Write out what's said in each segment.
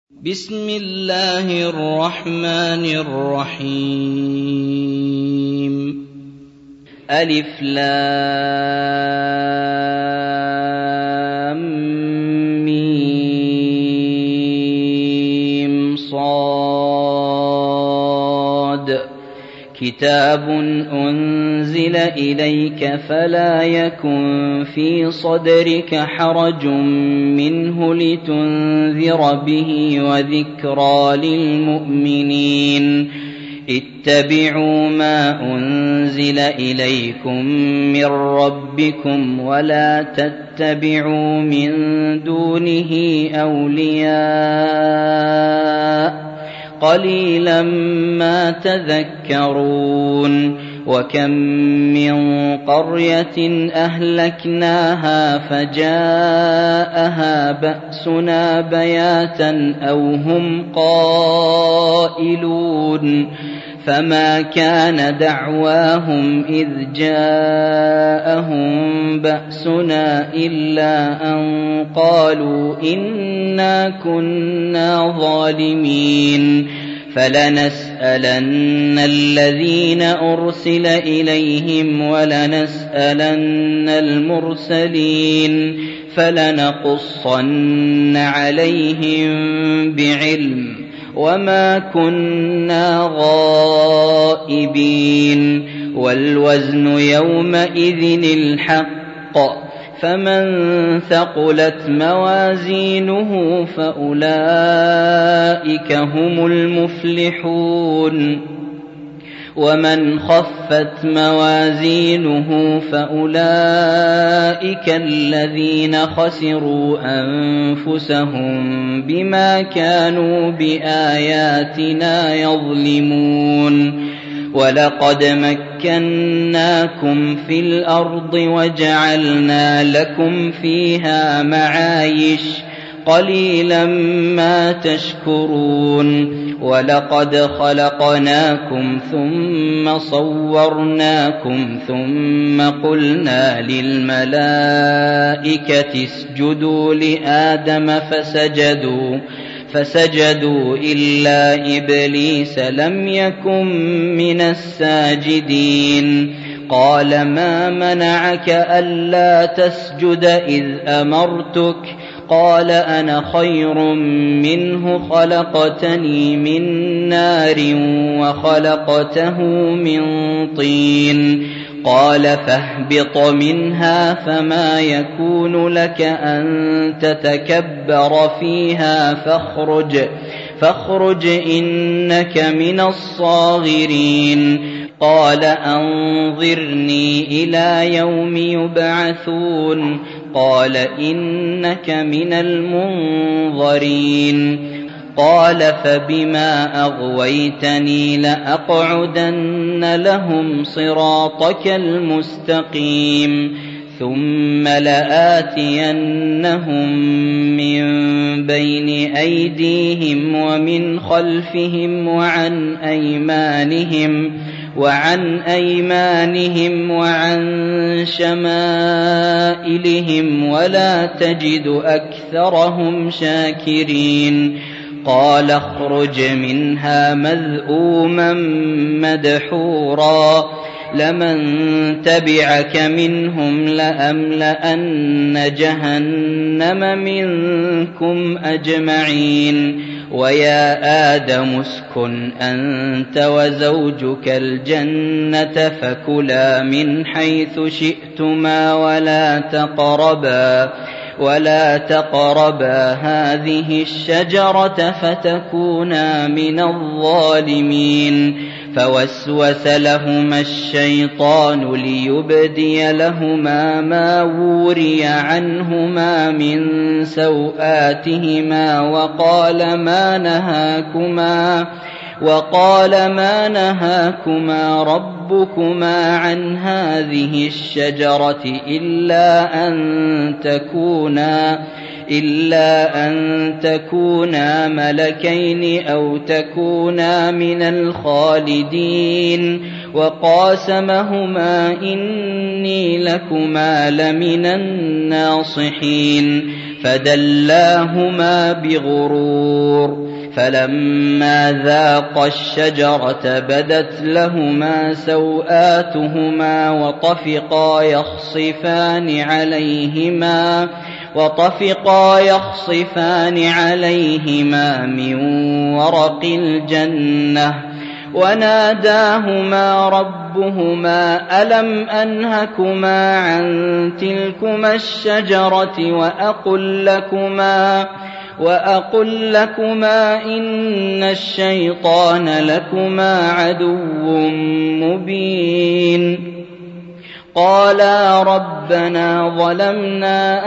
بسم الله الرحمن الرحيم ألف لام ميم صاد كتاب أنزل إليك فلا يكن في صدرك حرج منه لتنذر به وذكرى للمؤمنين اتبعوا ما أنزل إليكم من ربكم ولا تتبعوا من دونه أولياء قليلا ما تذكرون وكم من قرية أهلكناها فجاءها بأسنا بياتا أو هم قائلون فما كان دعواهم إذ جاءهم بأسنا إلا أن قالوا إنا كنا ظالمين فلنسألن الذين أرسل إليهم ولنسألن المرسلين فلنقصن عليهم بعلم وما كنا غائبين والوزن يومئذ الحق فمن ثقلت موازينه فأولئك هم المفلحون ومن خفت موازينه فأولئك الذين خسروا أنفسهم بما كانوا بآياتنا يظلمون ولقد مكناكم في الأرض وجعلنا لكم فيها معايش قليلا ما تشكرون ولقد خلقناكم ثم صورناكم ثم قلنا للملائكة اسجدوا لآدم فسجدوا إلا إبليس لم يكن من الساجدين قال ما منعك ألا تسجد إذ أمرتك قال أنا خير منه خلقتني من نار وخلقته من طين قال فاهبط منها فما يكون لك أن تتكبر فيها فاخرج إنك من الصاغرين قال أنظرني إلى يوم يبعثون قال إنك من المنظرين قال فبما أغويتني لأقعدن لهم صراطك المستقيم ثم لآتينهم من بين أيديهم ومن خلفهم وعن أيمانهم وعن شمائلهم ولا تجد أكثرهم شاكرين قال اخرج منها مذءوما مدحورا لمن تبعك منهم لأملأن جهنم منكم أجمعين ويا آدم اسكن أنت وزوجك الجنة فكلا من حيث شئتما ولا تقربا هذه الشجرة فتكونا من الظالمين فوسوس لهما الشيطان ليبدي لهما ما وري عنهما من سوآتهما وقال ما نهاكما ربكما عن هذه الشجرة إلا أن تكونا ملكين أو تكونا من الخالدين وقاسمهما إني لكما لمن الناصحين فدلاهما بغرور فلما ذاقا الشجرة بدت لهما سوآتهما وطفقا يخصفان عليهما من ورق الجنة وناداهما ربهما ألم أنهكما عن تلكما الشجرة وأقل لكما إن الشيطان لكما عدو مبين قالا ربنا ظلمنا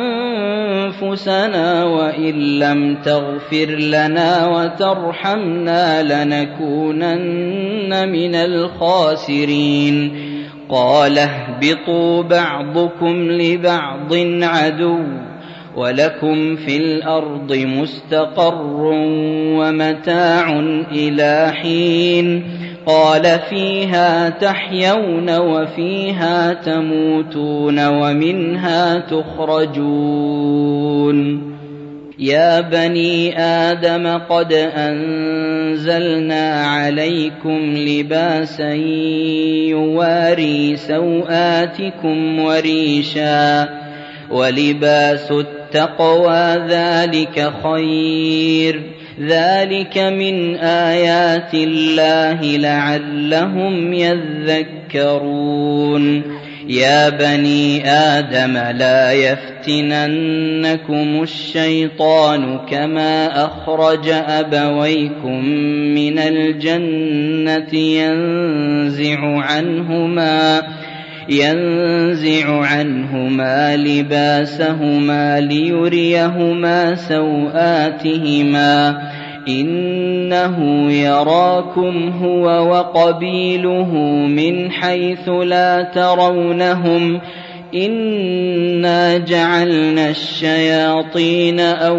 أنفسنا وإن لم تغفر لنا وترحمنا لنكونن من الخاسرين قال اهبطوا بعضكم لبعض عدو ولكم في الأرض مستقر ومتاع إلى حين قال فيها تحيون وفيها تموتون ومنها تخرجون يا بني آدم قد أنزلنا عليكم لباسا يواري سوآتكم وريشا ولباس التقوى ذلك خير ذلك من آيات الله لعلهم يذكرون يا بني آدم لا يفتننكم الشيطان كما أخرج أبويكم من الجنة ينزع عنهما لباسهما ليريهما سوآتهما إنه يراكم هو وقبيله من حيث لا ترونهم إنا جعلنا الشياطين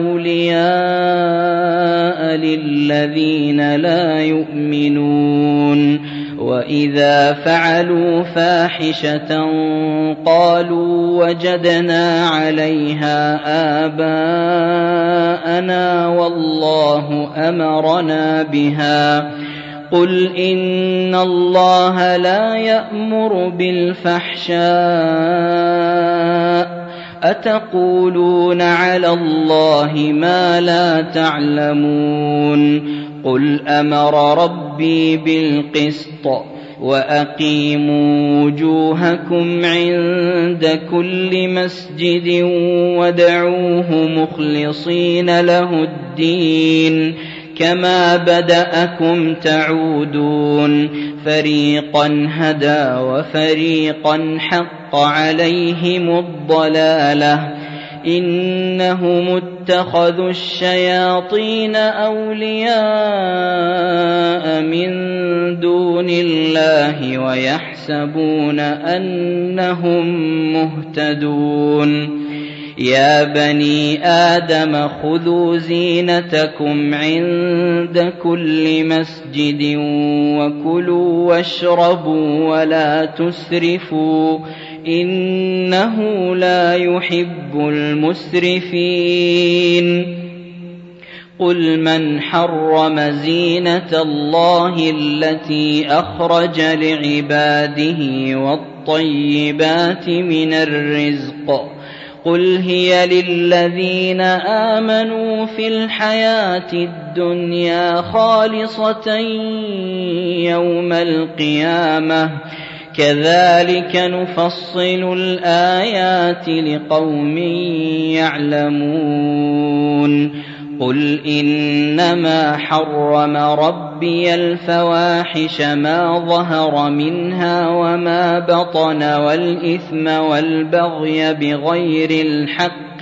أولياء للذين لا يؤمنون وإذا فعلوا فاحشة قالوا وجدنا عليها آباءنا والله أمرنا بها قل إن الله لا يأمر بالفحشاء أتقولون على الله ما لا تعلمون قل أمر ربي بالقسط وأقيموا وجوهكم عند كل مسجد وادعوه مخلصين له الدين كما بدأكم تعودون فريقا هدى وفريقا حق عليهم الضلالة إنهم اتخذوا الشياطين أولياء من دون الله ويحسبون أنهم مهتدون يا بني آدم خذوا زينتكم عند كل مسجد وكلوا واشربوا ولا تسرفوا إنه لا يحب المسرفين قل من حرم زينة الله التي أخرج لعباده والطيبات من الرزق قل هي للذين آمنوا في الحياة الدنيا خالصة يوم القيامة كذلك نفصل الآيات لقوم يعلمون قل إنما حرم ربي الفواحش ما ظهر منها وما بطن والإثم والبغي بغير الحق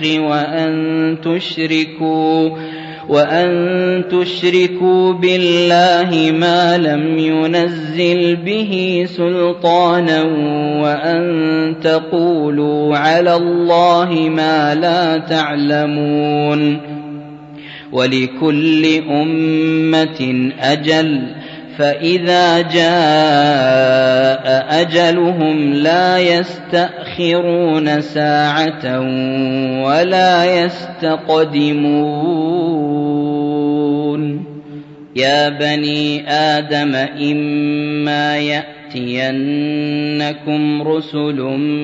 وأن تشركوا بالله ما لم ينزل به سلطانا وأن تقولوا على الله ما لا تعلمون ولكل أمة أجل فإذا جاء أجلهم لا يستأخرون ساعة ولا يستقدمون يا بني آدم إما يأتينكم رسل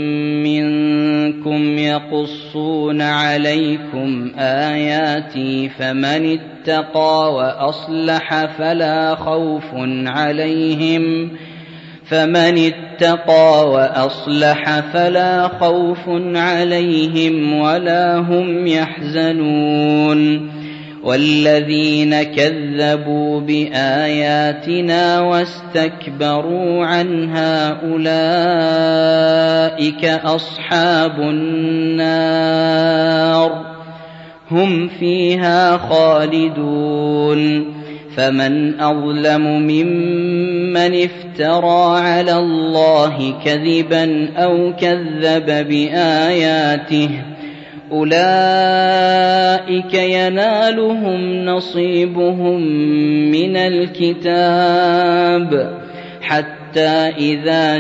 منكم يقصون عليكم آياتي فمن اتقى وأصلح فلا خوف عليهم ولا هم يحزنون والذين كذبوا بآياتنا واستكبروا عنها أولئك أصحاب النار هم فيها خالدون فمن أظلم ممن افترى على الله كذبا أو كذب بآياته أولئك ينالهم نصيبهم من الكتاب حتى إذا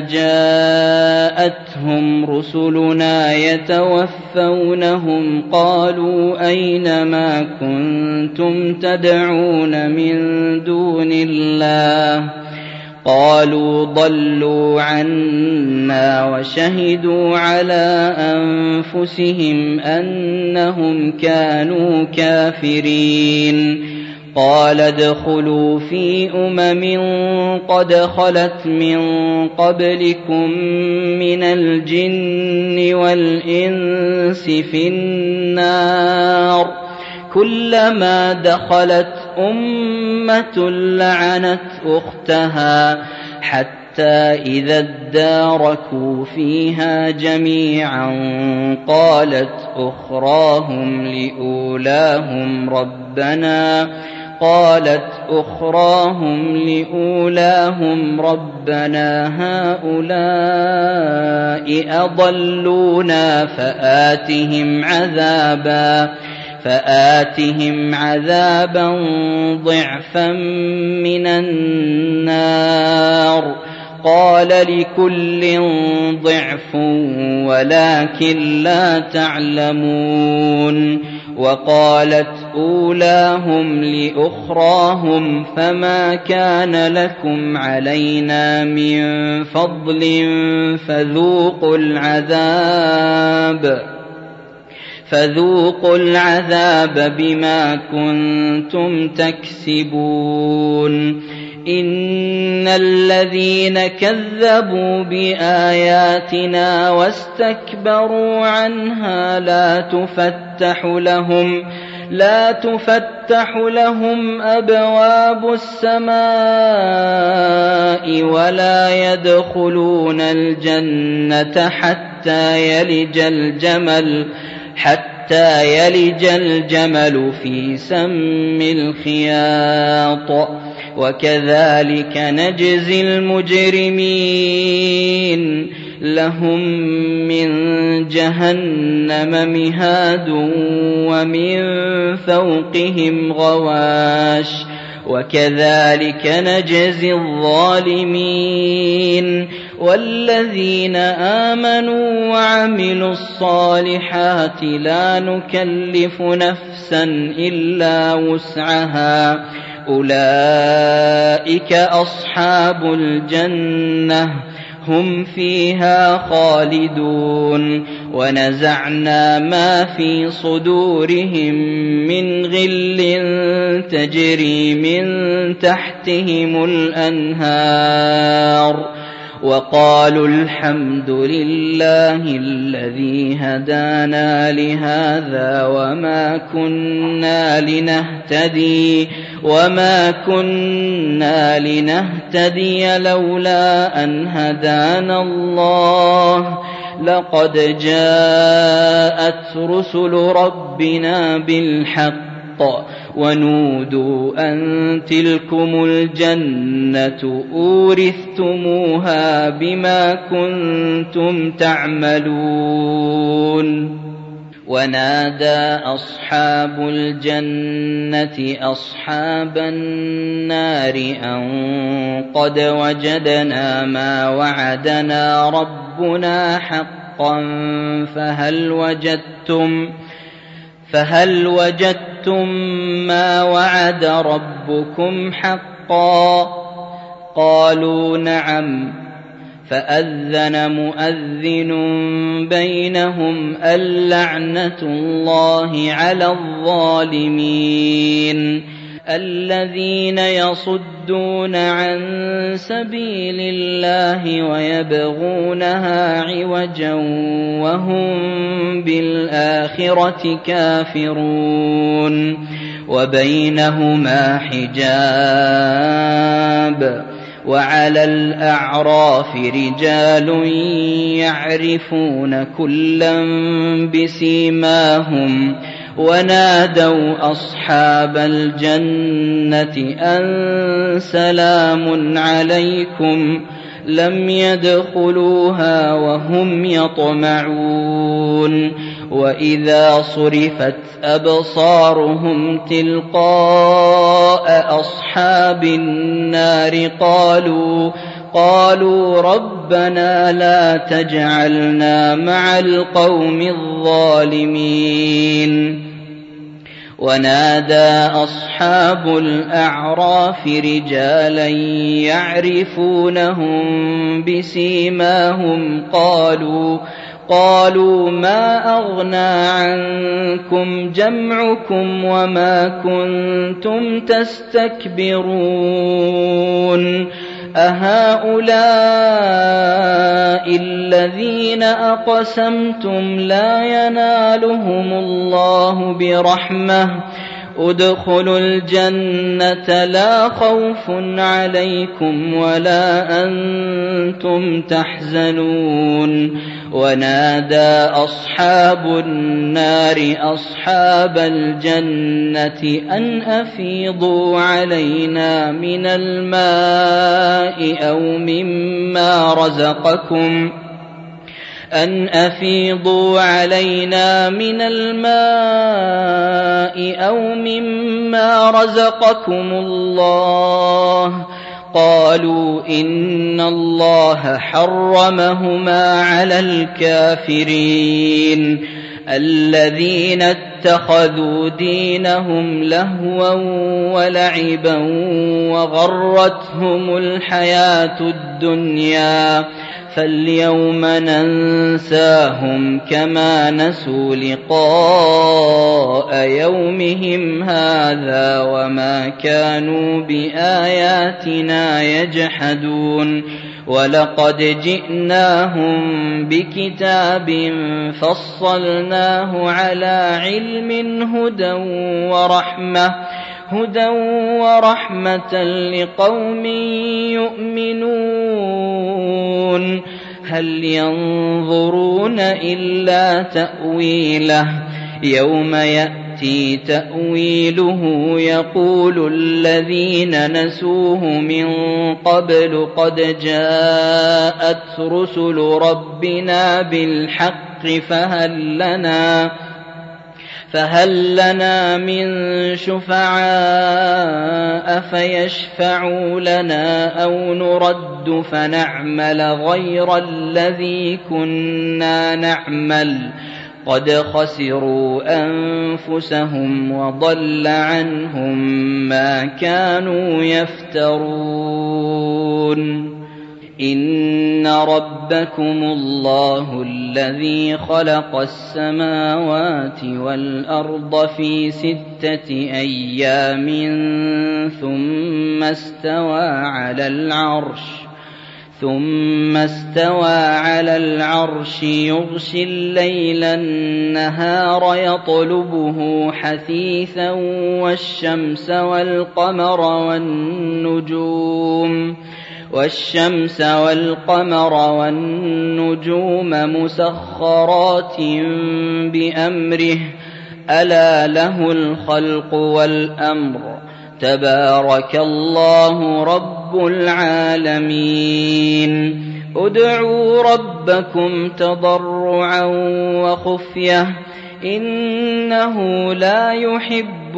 جاءتهم رسلنا يتوفونهم قالوا أين ما كنتم تدعون من دون الله قالوا ضلوا عنا وشهدوا على أنفسهم أنهم كانوا كافرين قال ادخلوا في قد خلت من قبلكم من الجن والإنس في النار كلما دخلت أمة لعنت أختها حتى إذا اداركوا فيها جميعا قالت أخراهم لأولاهم ربنا هؤلاء أضلونا فآتهم عذابا ضعفا من النار قال لكل ضعف ولكن لا تعلمون وقالت أولاهم لأخراهم فما كان لكم علينا من فضل فذوقوا العذاب بما كنتم تكسبون إن الذين كذبوا بآياتنا واستكبروا عنها لا تفتح لهم أبواب السماء ولا يدخلون الجنة حتى يلج الجمل في سم الخياط وكذلك نجزي المجرمين لهم من جهنم مهاد ومن فوقهم غواش وكذلك نجزي الظالمين والذين آمنوا وعملوا الصالحات لا نكلف نفسا إلا وسعها أولئك أصحاب الجنة هم فيها خالدون ونزعنا ما في صدورهم من غل تجري من تحتهم الأنهار وقالوا الحمد لله الذي هدانا لهذا وما كنا لنهتدي لولا أن هدانا الله لقد جاءت رسل ربنا بالحق ونودوا أن تلكم الجنة أورثتموها بما كنتم تعملون ونادى أصحاب الجنة أصحاب النار أن قد وجدنا ما وعدنا ربنا حقا فهل وجدتم أَوَجَدتُّم مَّا وَعَدَ رَبُّكُمْ حَقًّا ۖ قَالُوا نَعَمْ. فَأَذَّنَ مُؤَذِّنٌ بَيْنَهُمْ اللَّعْنَةُ اللَّهِ عَلَى الظَّالِمِينَ. الَّذِينَ يَصُدُّونَ عَن سَبِيلِ اللَّهِ وَيَبْغُونَهَا عِوَجًا وَهُم بِالْآخِرَةِ كَافِرُونَ. وَبَيْنَهُمَا حِجَابٌ. وَعَلَى الْأَعْرَافِ رِجَالٌ يَعْرِفُونَ كُلًّا بِسِيمَاهُمْ ونادوا أصحاب الجنة أن سلام عليكم لم يدخلوها وهم يطمعون. وإذا صرفت أبصارهم تلقاء أصحاب النار قالوا ربنا لا تجعلنا مع القوم الظالمين. ونادى أصحاب الأعراف رجالا يعرفونهم بسيماهم قالوا ما أغنى عنكم جمعكم وما كنتم تستكبرون أهؤلاء الذين أقسمتم لا ينالهم الله برحمة ادخلوا الجنة لا خوف عليكم ولا أنتم تحزنون. ونادى أصحاب النار أصحاب الجنة أن أفيضوا علينا من الماء أو مما رزقكم الله. قالوا إن الله حرمهما على الكافرين. الذين اتخذوا دينهم لهوا ولعبا وغرتهم الحياة الدنيا فاليوم ننساهم كما نسوا لقاء يومهم هذا وما كانوا بآياتنا يجحدون. ولقد جئناهم بكتاب فصلناه على علم هدى ورحمة لقوم يؤمنون. هل ينظرون إلا تأويله يوم يأتي تأويله يقول الذين نسوه من قبل قد جاءت رسل ربنا بالحق فهل لنا من شفعاء فيشفعوا لنا أو نرد فنعمل غير الذي كنا نعمل قد خسروا أنفسهم وضل عنهم ما كانوا يفترون. إن ربكم الله الذي خلق السماوات والأرض في 6 أيام ثم استوى على العرش يغشي الليل النهار يطلبه حثيثا والشمس والقمر والنجوم مسخرات بأمره ألا له الخلق والأمر تبارك الله رب العالمين. ادعوا ربكم تضرعا وخفية إنه لا يحب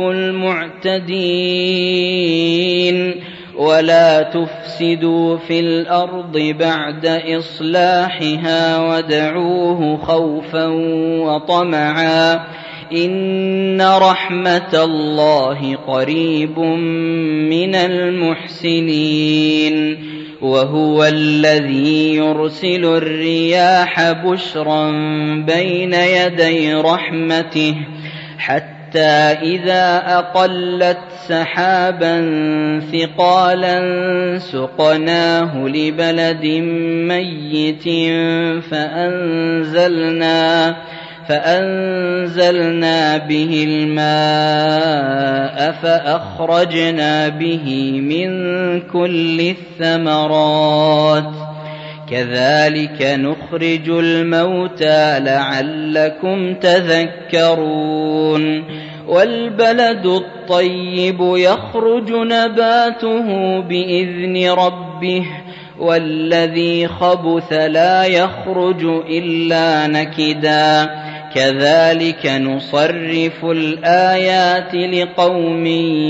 المعتدين. ولا تفسدوا في الأرض بعد إصلاحها وادعوه خوفا وطمعا إن رحمة الله قريب من المحسنين وهو الذي يرسل الرياح بشرا بين يدي رحمته حتى إذا أقلت سحابا ثقالا سقناه لبلد ميت فأنزلنا به الماء فأخرجنا به من كل الثمرات كذلك نخرج الموتى لعلكم تذكرون والبلد الطيب يخرج نباته بإذن ربه والذي خبث لا يخرج إلا نكدا كذلك نصرف الآيات لقوم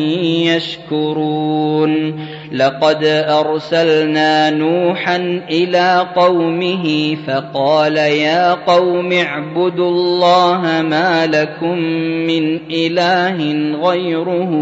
يشكرون لقد أرسلنا نوحا إلى قومه فقال يا قوم اعبدوا الله ما لكم من إله غيره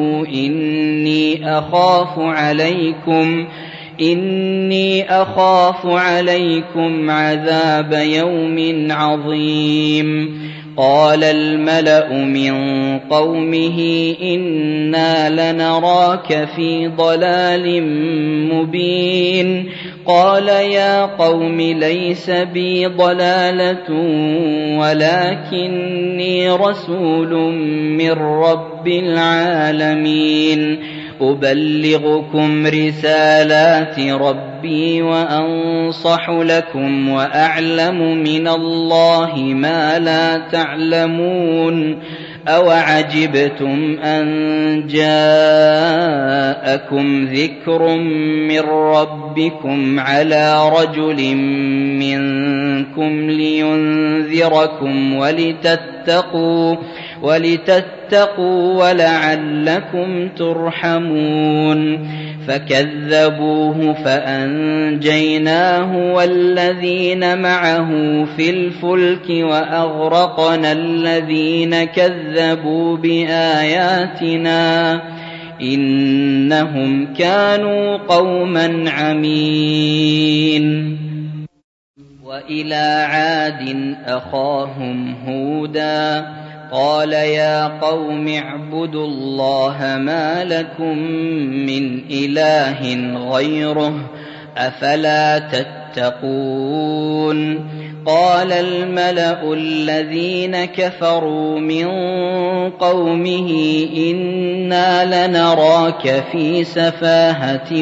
إني أخاف عليكم عذاب يوم عظيم قال الملأ من قومه إنا لنراك في ضلال مبين قال يا قوم ليس بي ضلالة ولكني رسول من رب العالمين أبلغكم رسالات ربي وأنصح لكم وأعلم من الله ما لا تعلمون أوعجبتم أن جاءكم ذكر من ربكم على رجل منكم لينذركم ولتتقوا ولعلكم ترحمون فكذبوه فأنجيناه والذين معه في الفلك وأغرقنا الذين كذبوا بآياتنا إنهم كانوا قوما عمين وإلى عاد أخاهم هودا قال يا قوم اعبدوا الله ما لكم من إله غيره أفلا تتقون قال الملأ الذين كفروا من قومه إنا لنراك في سفاهة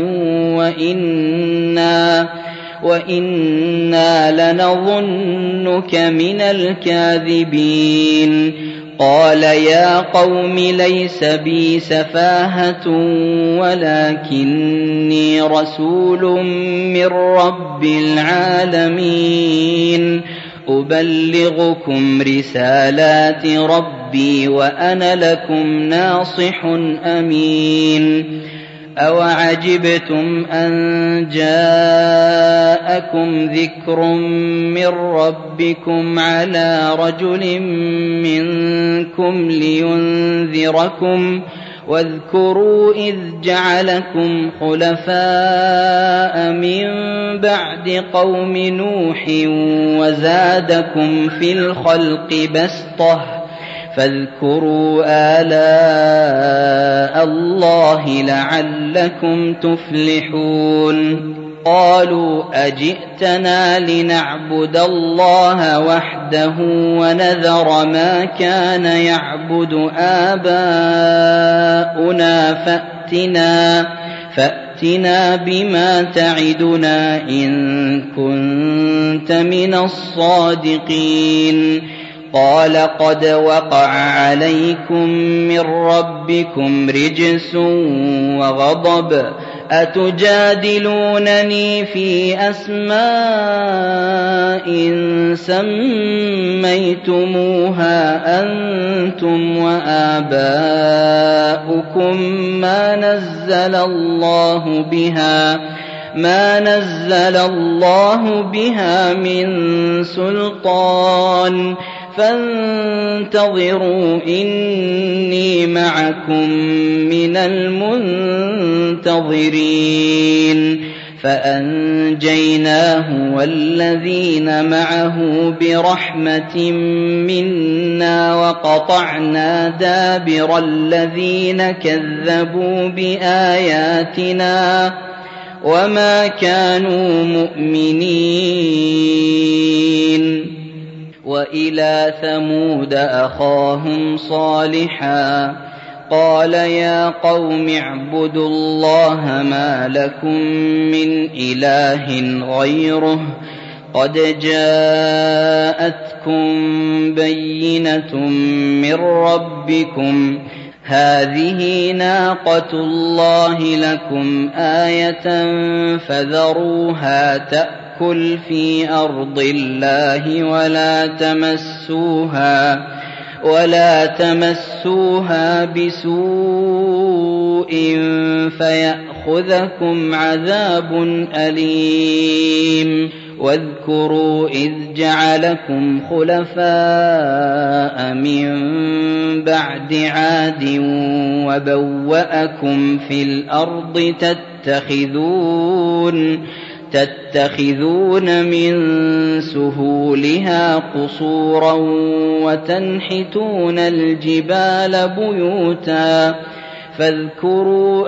وإنا لنظنك من الكاذبين قال يا قوم ليس بي سفاهة ولكني رسول من رب العالمين أبلغكم رسالات ربي وأنا لكم ناصح أمين أوعجبتم أن جاءكم ذكر من ربكم على رجل منكم لينذركم واذكروا إذ جعلكم خلفاء من بعد قوم نوح وزادكم في الخلق بسطة فاذكروا آلاء الله لعلكم تفلحون قالوا أجئتنا لنعبد الله وحده ونذر ما كان يعبد آباؤنا فأتنا بما تعدنا إن كنت من الصادقين قال قد وقع عليكم من ربكم رجس وغضب أتجادلونني في أسماء سميتموها أنتم وآباؤكم ما نزل الله بها من سلطان فانتظروا إني معكم من المنتظرين فأنجيناه والذين معه برحمة منا وقطعنا دابر الذين كذبوا بآياتنا وما كانوا مؤمنين. وإلى ثمود أخاهم صالحا قال يا قوم اعبدوا الله ما لكم من إله غيره قد جاءتكم بينة من ربكم هذه ناقة الله لكم آية فذروها تأكل في أرض الله ولا تمسوها بسوء فيأخذكم عذاب أليم. واذكروا إذ جعلكم خلفاء من بعد عاد وبوأكم في الأرض تتخذون من سهولها قصورا وتنحتون الجبال بيوتا فاذكروا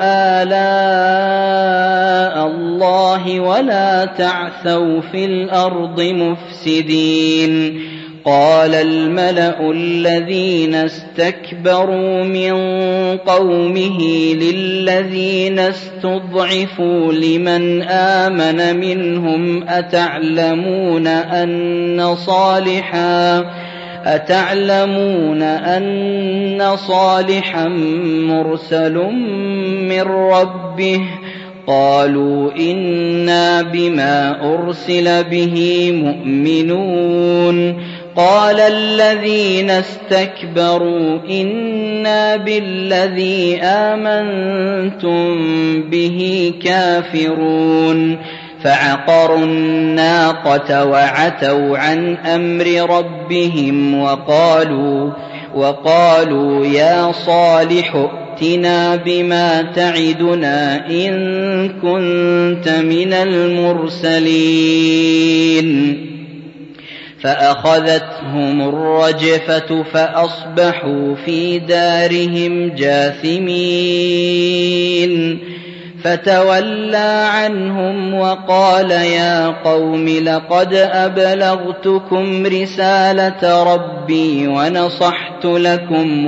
آلاء الله ولا تعثوا في الأرض مفسدين. قال الملأ الذين استكبروا من قومه للذين استضعفوا لمن آمن منهم أتعلمون أن صالحا مرسل من ربه قالوا إنا بما أرسل به مؤمنون. قال الذين استكبروا إنا بالذي آمنتم به كافرون. فعقروا الناقة وعتوا عن أمر ربهم وقالوا يا صالح ائتنا بما تعدنا إن كنت من المرسلين. فأخذتهم الرجفة فأصبحوا في دارهم جاثمين. فتولى عنهم وقال يا قوم لقد أبلغتكم رسالة ربي ونصحت لكم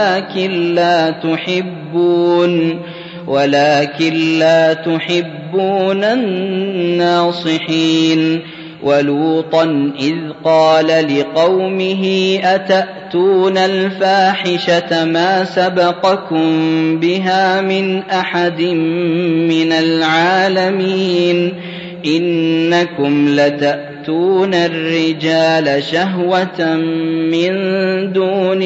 ولكن لا تحبون الناصحين. ولوطا إذ قال لقومه أتأتون الفاحشة ما سبقكم بها من أحد من العالمين إنكم لتأتون الرجال شهوة من دون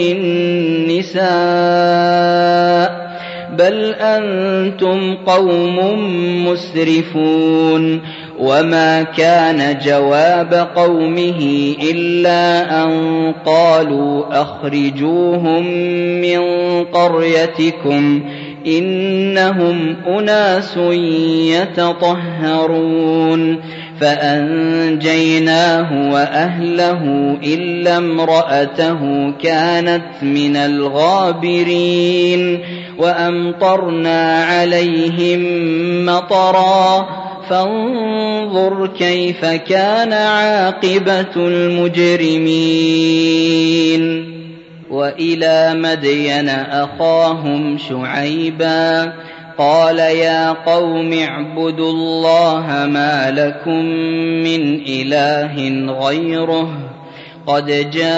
النساء بل أنتم قوم مسرفون. وما كان جواب قومه إلا أن قالوا أخرجوهم من قريتكم إنهم أناس يتطهرون. فأنجيناه وأهله إلا امرأته كانت من الغابرين. وأمطرنا عليهم مطرا فانظر كيف كان عاقبة المجرمين. وإلى مدين أخاهم شعيبا قال يا قوم اعبدوا الله ما لكم من إله غيره قد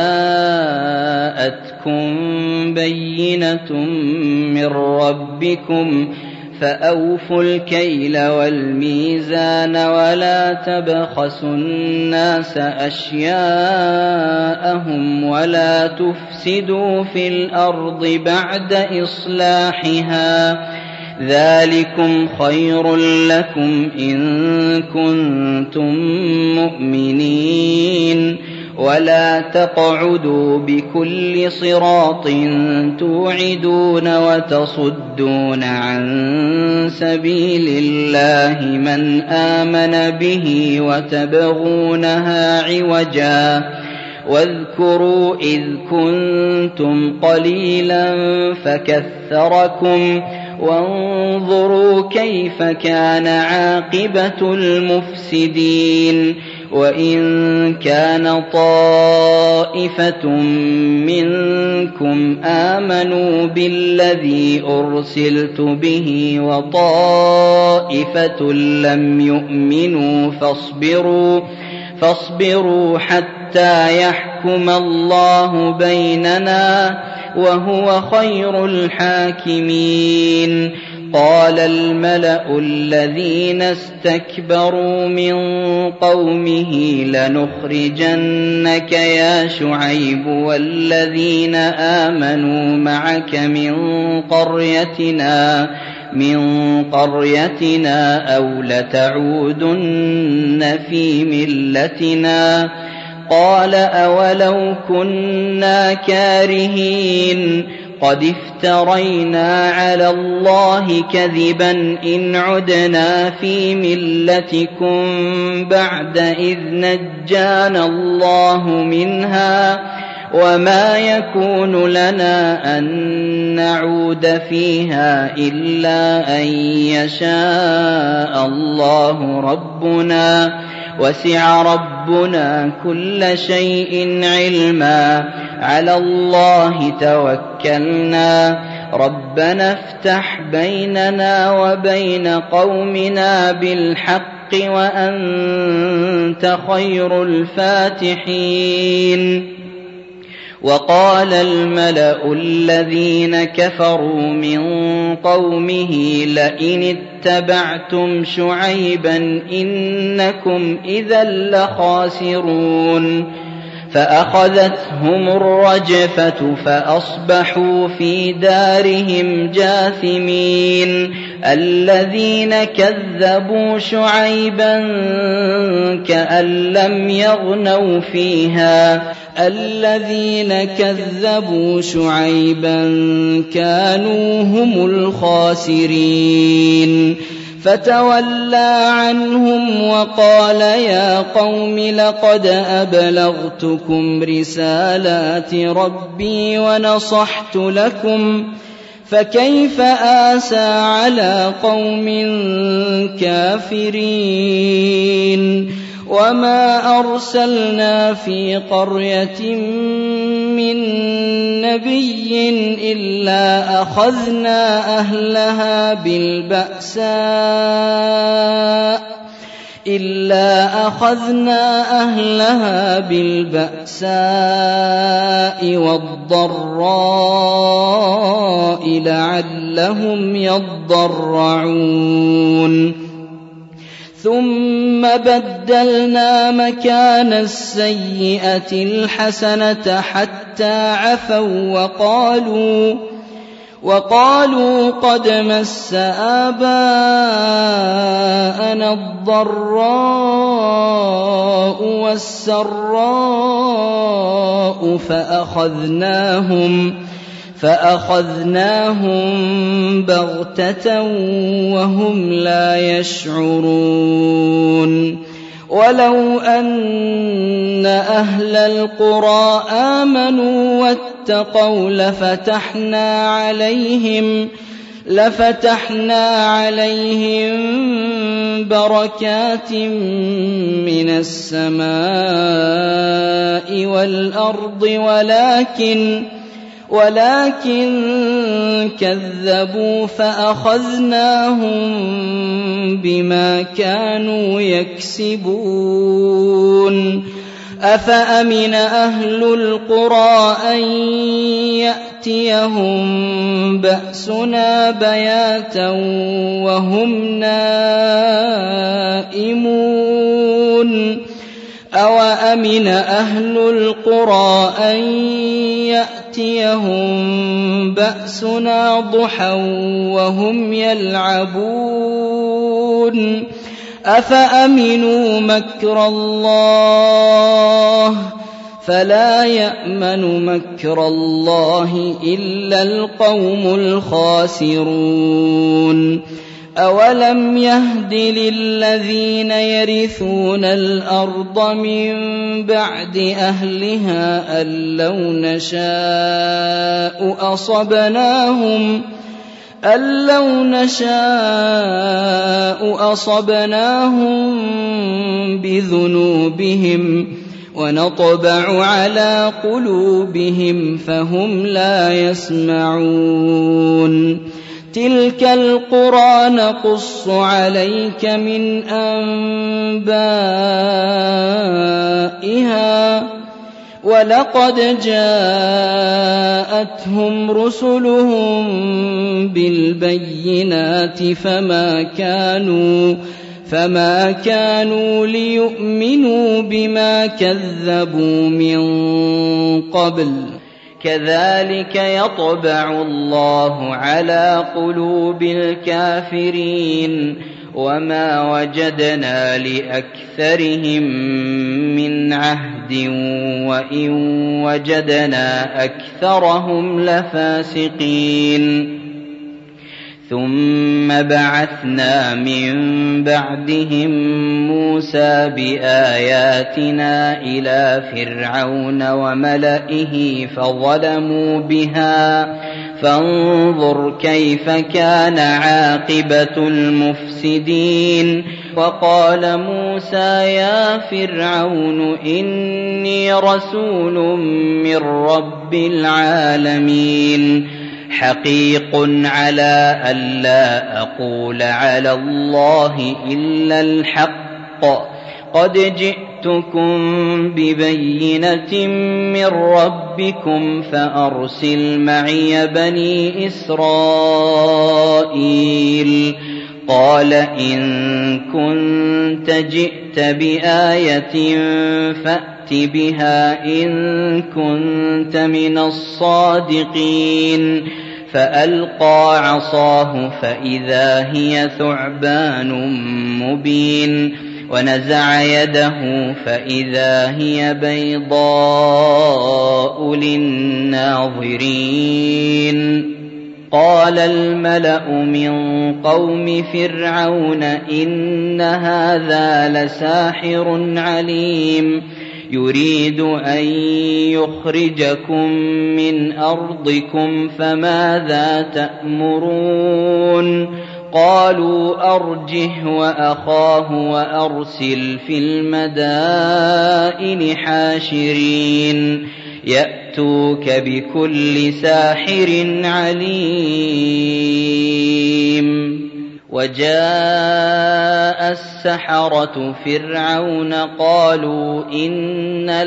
جاءتكم بينة من ربكم فأوفوا الكيل والميزان ولا تبخسوا الناس أشياءهم ولا تفسدوا في الأرض بعد إصلاحها ذلكم خير لكم إن كنتم مؤمنين. ولا تقعدوا بكل صراط توعدون وتصدون عن سبيل الله من آمن به وتبغونها عوجا واذكروا إذ كنتم قليلا فكثركم وانظروا كيف كان عاقبة المفسدين وإن كان طائفة منكم آمنوا بالذي أرسلت به وطائفة لم يؤمنوا فاصبروا حتى يحكم الله بيننا وهو خير الحاكمين. قال الملأ الذين استكبروا من قومه لنخرجنك يا شعيب والذين آمنوا معك من قريتنا أو لتعودن في ملتنا. قال أولو كنا كارهين قد افترينا على الله كذبا إن عدنا في ملتكم بعد إذ نجانا الله منها وما يكون لنا أن نعود فيها إلا أن يشاء الله ربنا وسع ربنا كل شيء علما على الله توكلنا ربنا افتح بيننا وبين قومنا بالحق وأنت خير الفاتحين. وقال الملأ الذين كفروا من قومه لئن اتبعتم شعيبا إنكم إذا لخاسرون. فأخذتهم الرجفة فأصبحوا في دارهم جاثمين. الذين كذبوا شعيبا كأن لم يغنوا فيها الذين كذبوا شعيبا كانوا هم الخاسرين. فتولى عنهم وقال يا قوم لقد أبلغتكم رسالات ربي ونصحت لكم فكيف آسى على قوم كافرين. وما أرسلنا في قرية من نبي إلا أخذنا أهلها بالبأساء والضراء لعلهم يضرعون. ثم بدلنا مكان السيئة الحسنة حتى عفوا وقالوا قد مس آباءنا الضراء والسراء فأخذناهم بغتة وهم لا يشعرون. ولو أن أهل القرى آمنوا واتقوا لفتحنا عليهم بركات من السماء والأرض ولكن كذبوا فأخذناهم بما كانوا يكسبون. أفأمن أهل القرى أن يأتيهم بأسنا بياتا وهم نائمون. أوأمن أهل القرى أن يأتيهم بأسنا ضحى وهم يلعبون. أفأمنوا مكر الله فلا يأمن مكر الله إلا القوم الخاسرون أولم يهد للذين يرثون الأرض من بعد أهلها أن لو نشاء أصبناهم بذنوبهم ونطبع على قلوبهم فهم لا يسمعون تلك القرى نقص عليك من أنبائها ولقد جاءتهم رسلهم بالبينات فما كانوا ليؤمنوا بما كذبوا من قبل كذلك يطبع الله على قلوب الكافرين وما وجدنا لأكثرهم من عهد وإن وجدنا أكثرهم لفاسقين ثم بعثنا من بعدهم موسى بآياتنا إلى فرعون وملئه فظلموا بها فانظر كيف كان عاقبة المفسدين وقال موسى يا فرعون إني رسول من رب العالمين حقيق على ألا أقول على الله إلا الحق قد جئتكم ببينة من ربكم فأرسل معي بني إسرائيل قال إن كنت جئت بآية فأت بها إن كنت من الصادقين فألقى عصاه فإذا هي ثعبان مبين ونزع يده فإذا هي بيضاء للناظرين قال الملأ من قوم فرعون إن هذا لساحر عليم يريد أن يخرجكم من أرضكم فماذا تأمرون قالوا أرجه وأخاه وأرسل في المدائن حاشرين يأتوك بكل ساحر عليم وجاء السحرة فرعون قالوا إن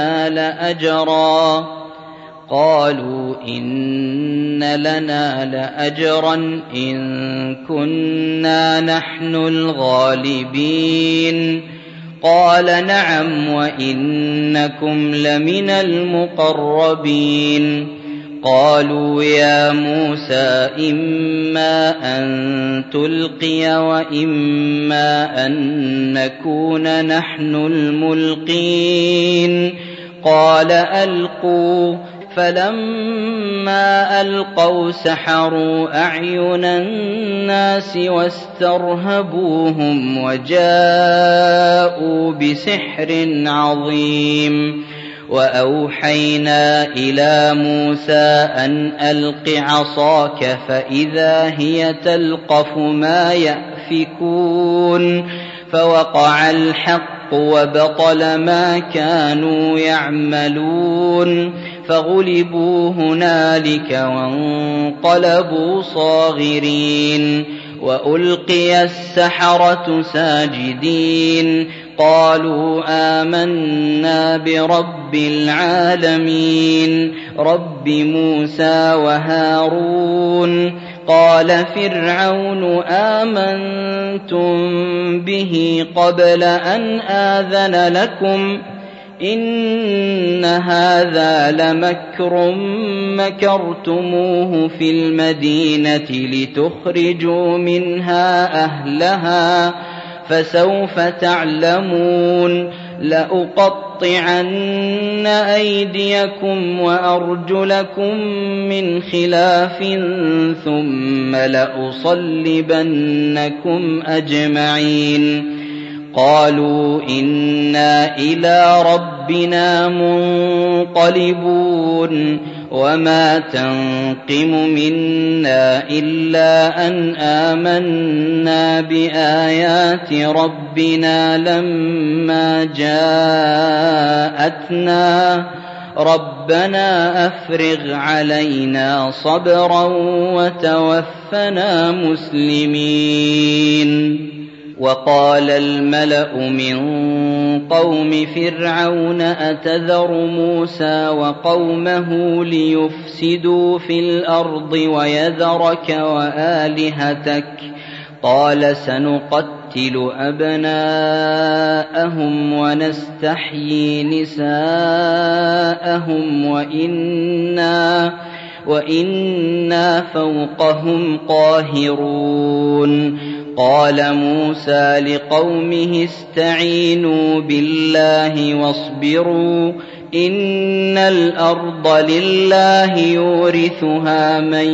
لنا لأجرا إن كنا نحن الغالبين قال نعم وإنكم لمن المقربين قالوا يا موسى إما أن تلقي وإما أن نكون نحن الملقين قال ألقوا فلما ألقوا سحروا أعين الناس واسترهبوهم وجاءوا بسحر عظيم وأوحينا إلى موسى أن ألق عصاك فإذا هي تلقف ما يأفكون فوقع الحق وبطل ما كانوا يعملون فغلبوا هنالك وانقلبوا صاغرين وألقي السحرة ساجدين قالوا آمنا برب العالمين رب موسى وهارون قال فرعون آمنتم به قبل أن آذن لكم إن هذا لمكر مكرتموه في المدينة لتخرجوا منها أهلها فسوف تعلمون لأقطعن أيديكم وأرجلكم من خلاف ثم لأصلبنكم أجمعين. قالوا إنا إلى ربنا منقلبون وما تنقم منا إلا أن آمنا بآيات ربنا لما جاءتنا ربنا أفرغ علينا صبرا وتوفنا مسلمين. وقال الملأ من قوم فرعون أتذر موسى وقومه ليفسدوا في الأرض ويذرك وآلهتك قال سنقتل أبناءهم ونستحيي نساءهم وإنا فوقهم قاهرون. قال موسى لقومه استعينوا بالله واصبروا إن الأرض لله يورثها من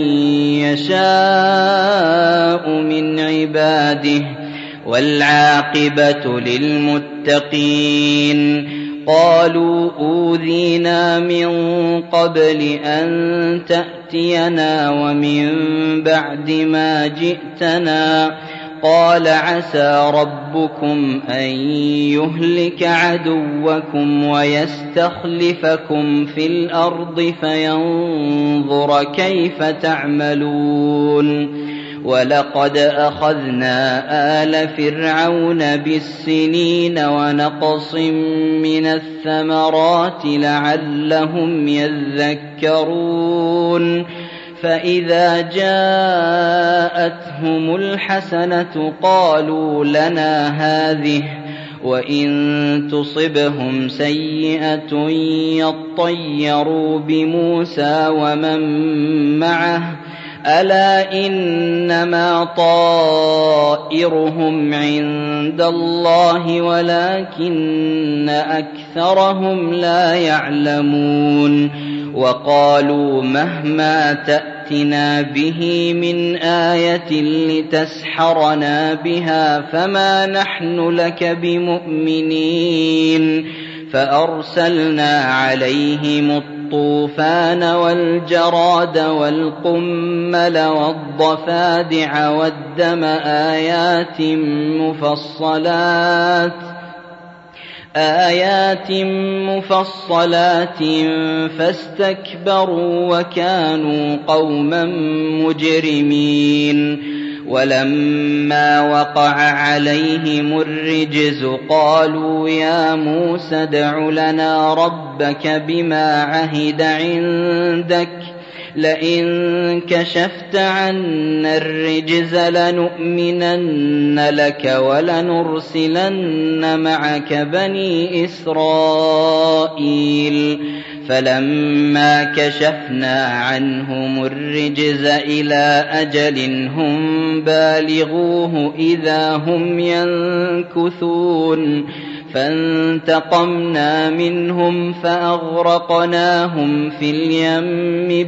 يشاء من عباده والعاقبة للمتقين. قالوا أوذينا من قبل أن تأتينا ومن بعد ما جئتنا قال عسى ربكم أن يهلك عدوكم ويستخلفكم في الأرض فينظر كيف تعملون. ولقد أخذنا آل فرعون بالسنين ونقص من الثمرات لعلهم يذكرون. فإذا جاءتهم الحسنة قالوا لنا هذه وإن تصبهم سيئة يطيروا بموسى ومن معه ألا إنما طائرهم عند الله ولكن أكثرهم لا يعلمون. وقالوا مهما تأتنا به من آية لتسحرنا بها فما نحن لك بمؤمنين. فأرسلنا عليهم الطوفان والجراد والقمل والضفادع والدم آيات مفصلات فاستكبروا وكانوا قوما مجرمين. ولما وقع عليهم الرجز قالوا يا موسى ادع لنا ربك بما عهد عندك لئن كشفت عنا الرجز لنؤمنن لك ولنرسلن معك بني إسرائيل. فلما كشفنا عنهم الرجز إلى أجل هم بالغوه إذا هم ينكثون. فانتقمنا منهم فأغرقناهم في اليم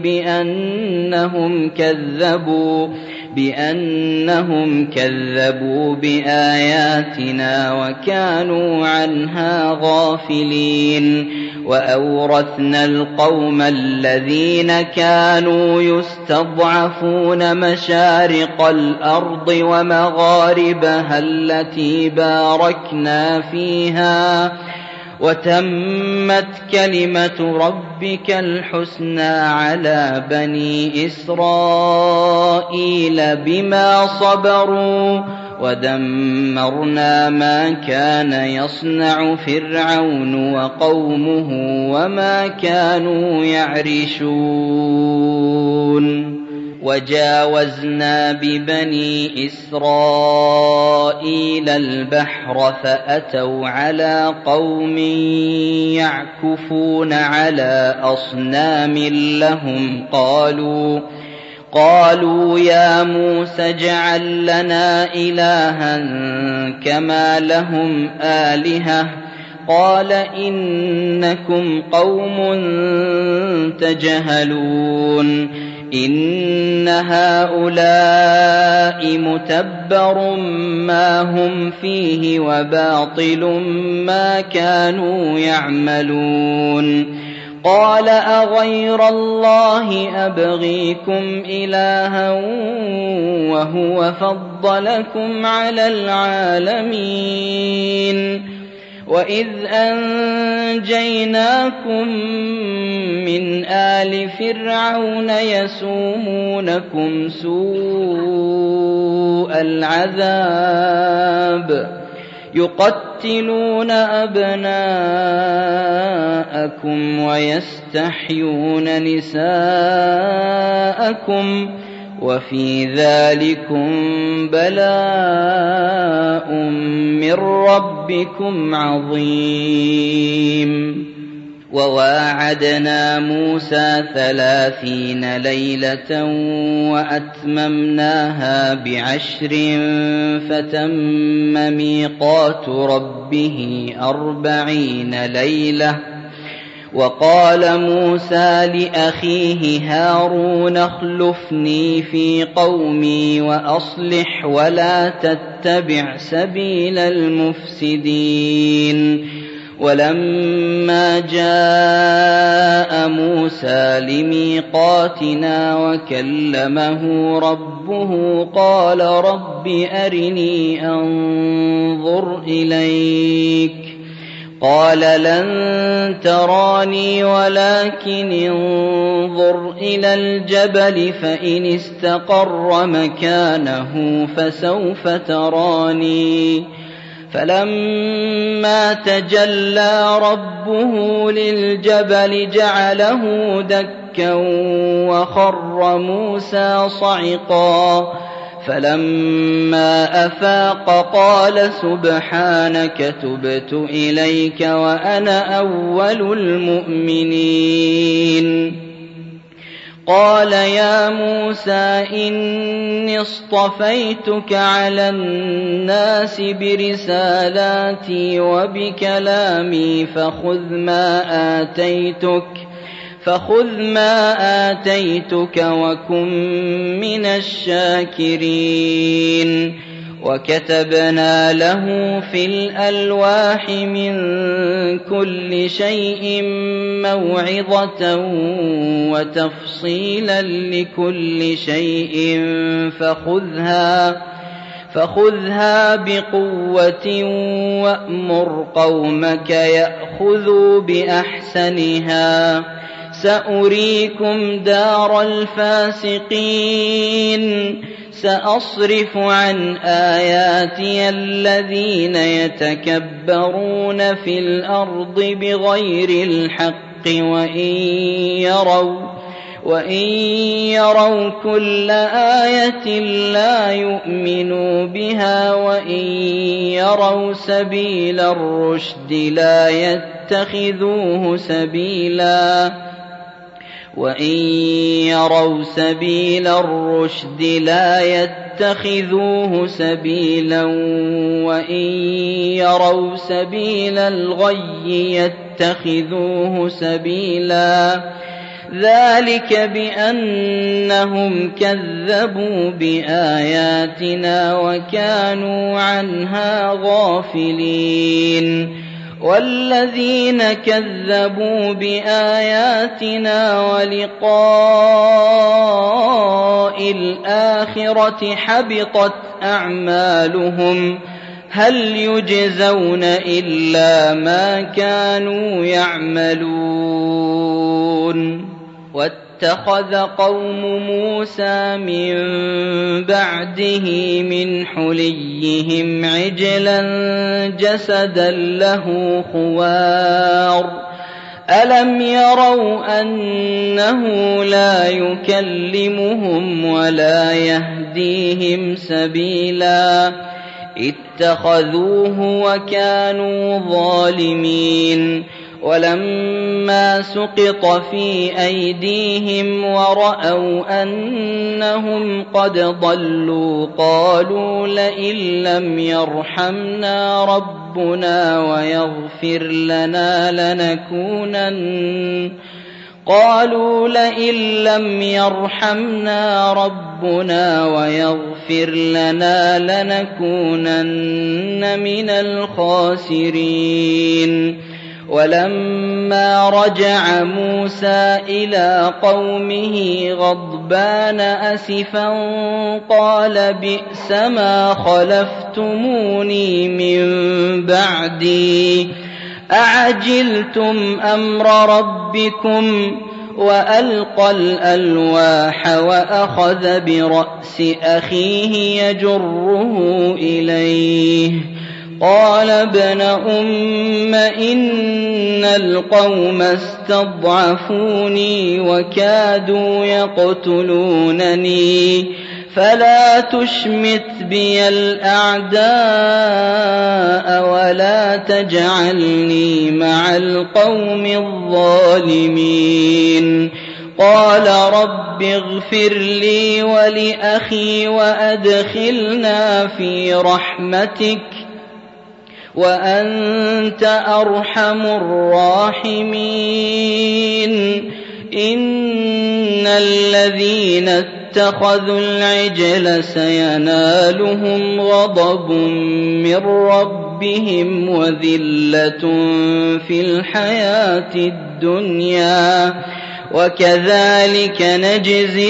بأنهم كذبوا بآياتنا وكانوا عنها غافلين. وأورثنا القوم الذين كانوا يستضعفون مشارق الأرض ومغاربها التي باركنا فيها وتمت كلمة ربك الحسنى على بني إسرائيل بما صبروا ودمرنا ما كان يصنع فرعون وقومه وما كانوا يعرشون. وجاوزنا ببني إسرائيل البحر فأتوا على قوم يعكفون على أصنام لهم قالوا يا موسى اجعل لنا إلها كما لهم آلهة قال إنكم قوم تجهلون إن هؤلاء متبر ما هم فيه وباطل ما كانوا يعملون قال أغير الله أبغيكم إلها وهو فضلكم على العالمين وإذ أنجيناكم من آل فرعون يسومونكم سوء العذاب يقتلون أبناءكم ويستحيون نساءكم وفي ذلكم بلاء من ربكم عظيم وواعدنا موسى 30 ليلة وأتممناها ب10 فتم ميقات ربه 40 ليلة وقال موسى لأخيه هارون اخلفني في قومي وأصلح ولا تتبع سبيل المفسدين ولما جاء موسى لميقاتنا وكلمه ربه قال رب أرني أنظر إليك قال لن تراني ولكن انظر إلى الجبل فإن استقر مكانه فسوف تراني فلما تجلى ربه للجبل جعله دكا وخر موسى صعقا فلما أفاق قال سبحانك تبت إليك وأنا أول المؤمنين قال يا موسى إني اصطفيتك على الناس برسالاتي وبكلامي فخذ ما آتيتك وكن من الشاكرين وكتبنا له في الألواح من كل شيء موعظة وتفصيلا لكل شيء فخذها بقوة وأمر قومك يأخذوا بأحسنها سأريكم دار الفاسقين سأصرف عن آياتي الذين يتكبرون في الأرض بغير الحق وإن يروا كل آية لا يؤمنوا بها وإن يروا سبيل الرشد لا يتخذوه سبيلا وإن يروا سبيل الغي يتخذوه سبيلا ذلك بأنهم كذبوا بآياتنا وكانوا عنها غافلين والذين كذبوا بآياتنا ولقاء الآخرة حبطت أعمالهم هل يجزون إلا ما كانوا يعملون واتخذ قوم موسى من بعده من حليهم عجلا جسدا له خوار ألم يروا أنه لا يكلمهم ولا يهديهم سبيلا اتخذوه وكانوا ظالمين ولما سقط في أيديهم ورأوا أنهم قد ضلوا قالوا لئن لم يرحمنا ربنا ويغفر لنا لنكونن من الخاسرين. ولما رجع موسى إلى قومه غضبان أسفا قال بئس ما خلفتموني من بعدي أعجلتم أمر ربكم. وألقى الألواح وأخذ برأس أخيه يجره إليه قال ابن أم إن القوم استضعفوني وكادوا يقتلونني فلا تشمت بي الأعداء ولا تجعلني مع القوم الظالمين. قال رب اغفر لي ولأخي وأدخلنا في رحمتك وأنت أرحم الراحمين. إن الذين اتخذوا العجل سينالهم غضب من ربهم وذلة في الحياة الدنيا وكذلك نجزي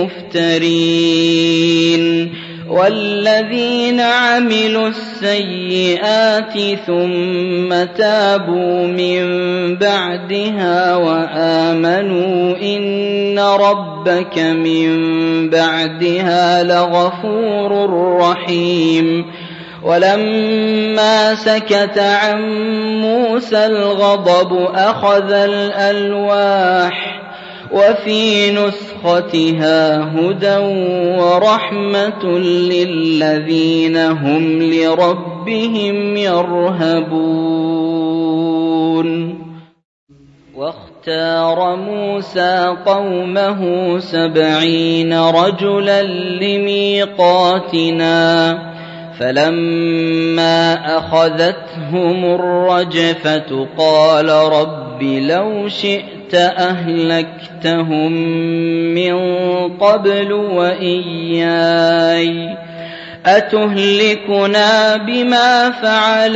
المفترين. والذين عملوا السيئات ثم تابوا من بعدها وآمنوا إن ربك من بعدها لغفور رحيم. ولما سكت عن موسى الغضب أخذ الألواح وفي نسختها هدى ورحمة للذين هم لربهم يرهبون. واختار موسى قومه 70 رجلا لميقاتنا فلما أخذتهم الرجفة قال رب لو شئت أهلكتهم من قبل وإياي أتهلكنا بما فعل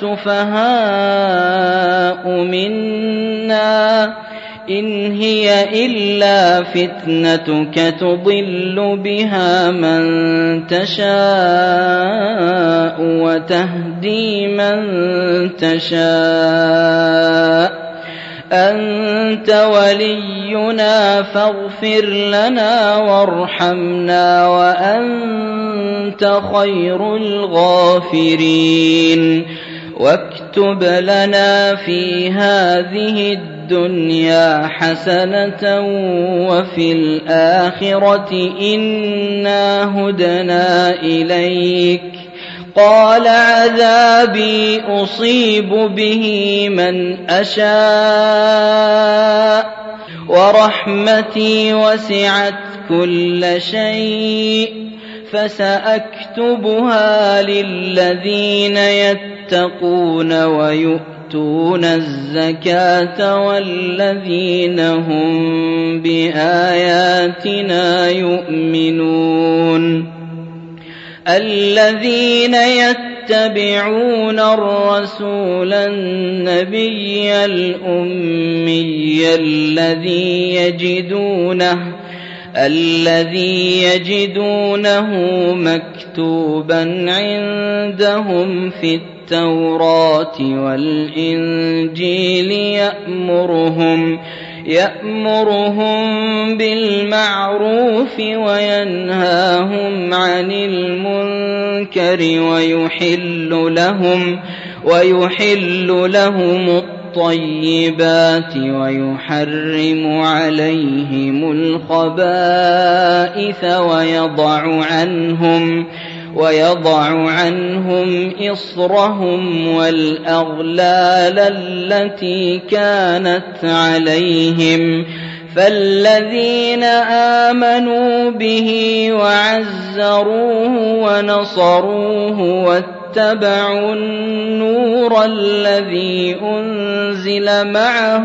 السفهاء منا إن هي إلا فتنتك تضل بها من تشاء وتهدي من تشاء أنت ولينا فاغفر لنا وارحمنا وأنت خير الغافرين. واكتب لنا في هذه الدنيا حسنة وفي الآخرة إنا هدنا إليك قال عذابي أصيب به من أشاء ورحمتي وسعت كل شيء فسأكتبها للذين يتقون ويؤتون الزكاة والذين هم بآياتنا يؤمنون. الذين يتبعون الرسول النبي الأمي الذي يجدونه مكتوبا عندهم في التوراة والإنجيل يأمرهم بالمعروف وينهاهم عن المنكر ويحل لهم الطيبات ويحرم ويضع عنهم إصرهم والأغلال التي كانت عليهم فالذين آمنوا به وعزروه ونصروه واتبعوا النور الذي أنزل معه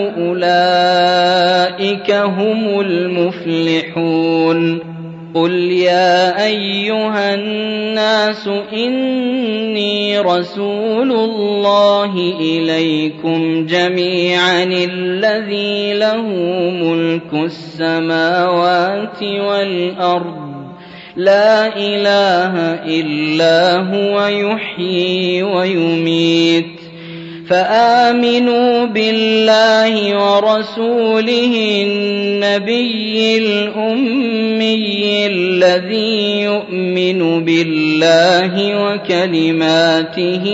أولئك هم المفلحون قل يا أيها الناس إني رسول الله إليكم جميعا الذي له ملك السماوات والأرض لا إله إلا هو يحيي ويميت فآمنوا بالله ورسوله النبي الأمي الذي يؤمن بالله وكلماته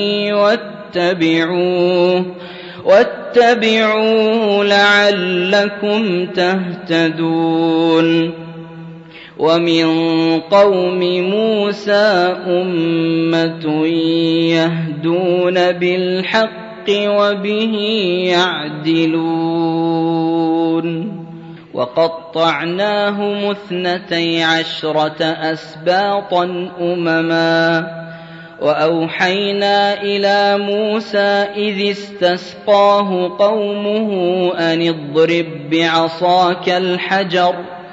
واتبعوه لعلكم تهتدون ومن قوم موسى أمة يهدون بالحق وبه يعدلون وقطعناهم 12 أسباطا أمما وأوحينا إلى موسى إذ استسقاه قومه أن اضرب بعصاك الحجر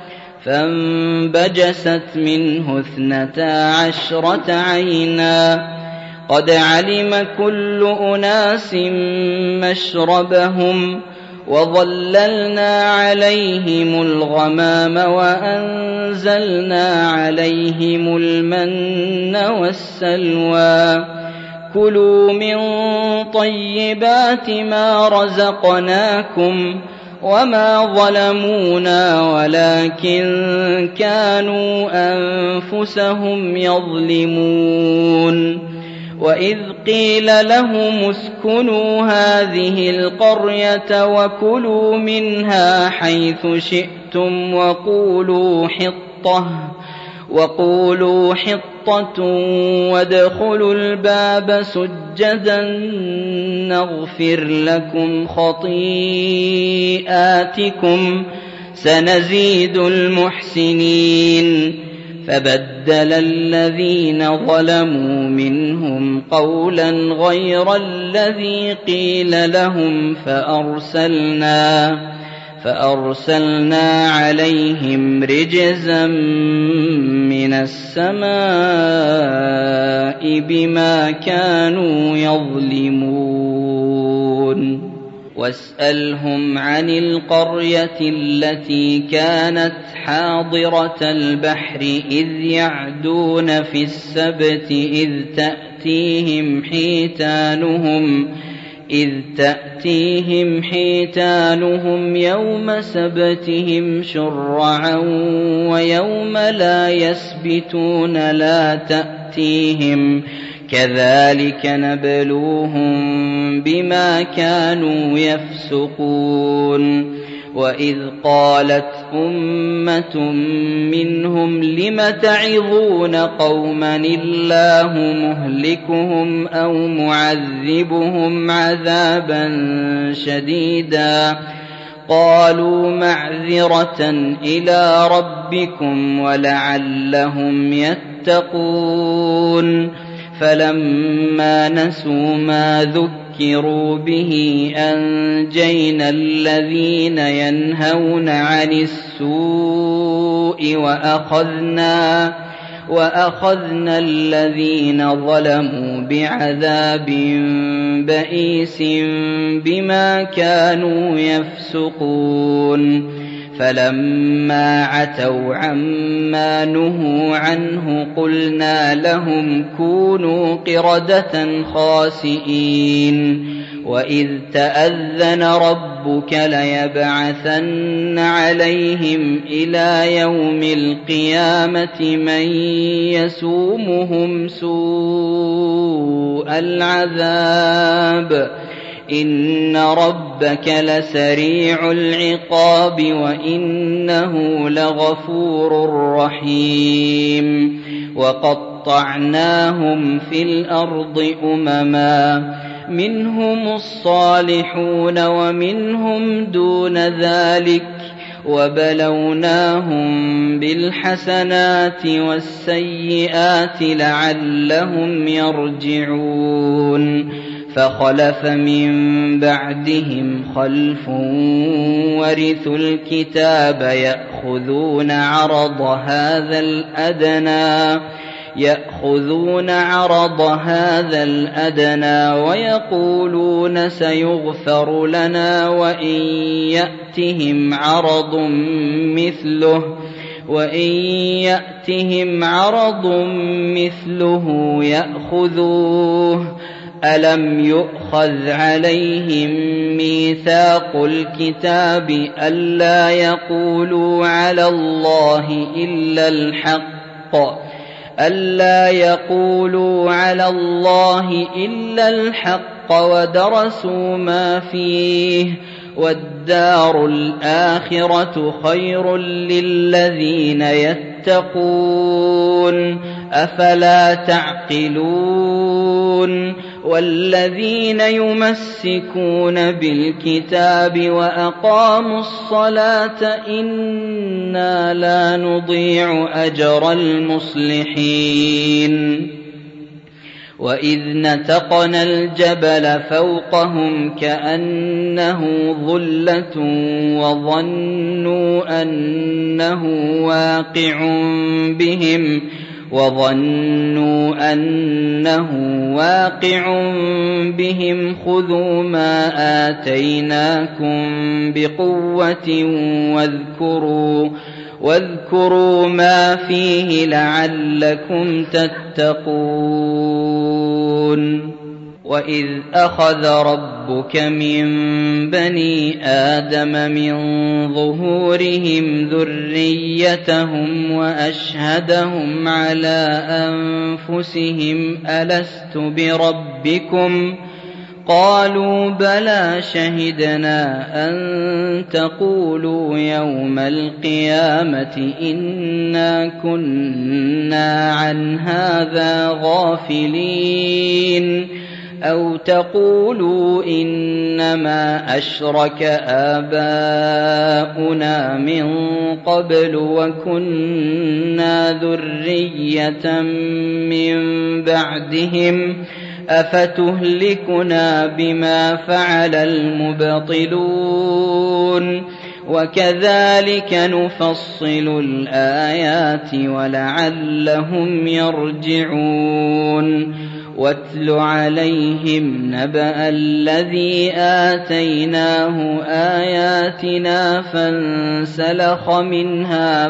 فانبجست منه 12 عينا قد علم كل أناس مشربهم وظللنا عليهم الغمام وأنزلنا عليهم المن والسلوى كلوا من طيبات ما رزقناكم وما ظلمونا ولكن كانوا أنفسهم يظلمون وإذ قيل لهم اسكنوا هذه القرية وكلوا منها حيث شئتم وقولوا حطة وادخلوا الباب سجدا نغفر لكم خطيئاتكم سنزيد المحسنين فبدل الذين ظلموا منهم قولا غير الذي قيل لهم فأرسلنا عليهم رجزا من السماء بما كانوا يظلمون واسألهم عن القرية التي كانت حاضرة البحر إذ يعدون في السبت إذ تأتيهم حيتانهم يوم سبتهم شرعا ويوم لا يسبتون لا تأتيهم كذلك نبلوهم بما كانوا يفسقون وإذ قالت أمة منهم لم تعظون قوما الله مهلكهم أو معذبهم عذابا شديدا قالوا معذرة إلى ربكم ولعلهم يتقون فلما نسوا ما ذكروا به أنجينا الذين ينهون عن السوء وأخذنا الذين ظلموا بعذاب بئيس بما كانوا يفسقون فلما عتوا عما نهوا عنه قلنا لهم كونوا قردة خاسئين وإذ تأذن ربك ليبعثن عليهم إلى يوم القيامة من يسومهم سوء العذاب إن ربك لسريع العقاب وإنه لغفور رحيم وقطعناهم في الأرض أمما منهم الصالحون ومنهم دون ذلك وبلوناهم بالحسنات والسيئات لعلهم يرجعون فخلف من بعدهم خلف ورثوا الكتاب يأخذون عرض هذا الأدنى ويقولون سيغفر لنا وإن يأتهم عرض مثله يأخذوه ألم يؤخذ عليهم ميثاق الكتاب ألا يقولوا على الله إلا الحق ودرسوا ما فيه والدار الآخرة خير للذين يتقون أفلا تعقلون والذين يمسكون بالكتاب وأقاموا الصلاة إنا لا نضيع أجر المصلحين وإذ نتقنا الجبل فوقهم كأنه ظلة وظنوا أنه واقع بهم خذوا ما آتيناكم بقوة واذكروا ما فيه لعلكم تتقون وإذ أخذ ربك من بني آدم من ظهورهم ذريتهم وأشهدهم على أنفسهم ألست بربكم قالوا بلى شهدنا أن تقولوا يوم القيامة إنا كنا عن هذا غافلين أو تقولوا إنما أشرك آباؤنا من قبل وكنا ذرية من بعدهم أفتهلكنا بما فعل المبطلون وكذلك نفصل الآيات ولعلهم يرجعون واتل عليهم نبأ الذي آتيناه آياتنا فانسلخ منها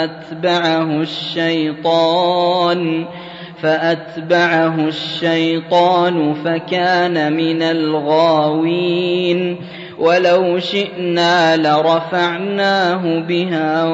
فأتبعه الشيطان فكان من الغاوين ولو شئنا لرفعناه بها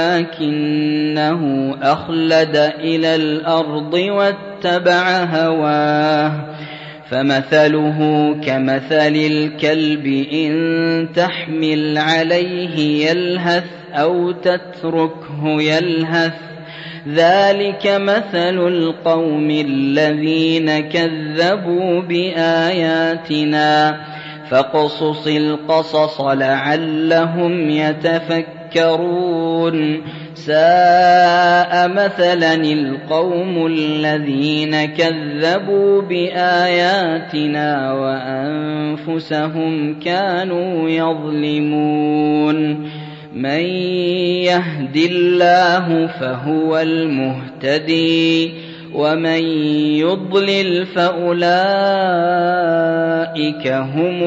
ولكنه أخلد إلى الأرض واتبع هواه فمثله كمثل الكلب إن تحمل عليه يلهث أو تتركه يلهث ذلك مثل القوم الذين كذبوا بآياتنا فاقصص القصص لعلهم يتفكرون ساء مثلا القوم الذين كذبوا بآياتنا وأنفسهم كانوا يظلمون من يهد الله فهو المهتدي ومن يضلل فأولئك هم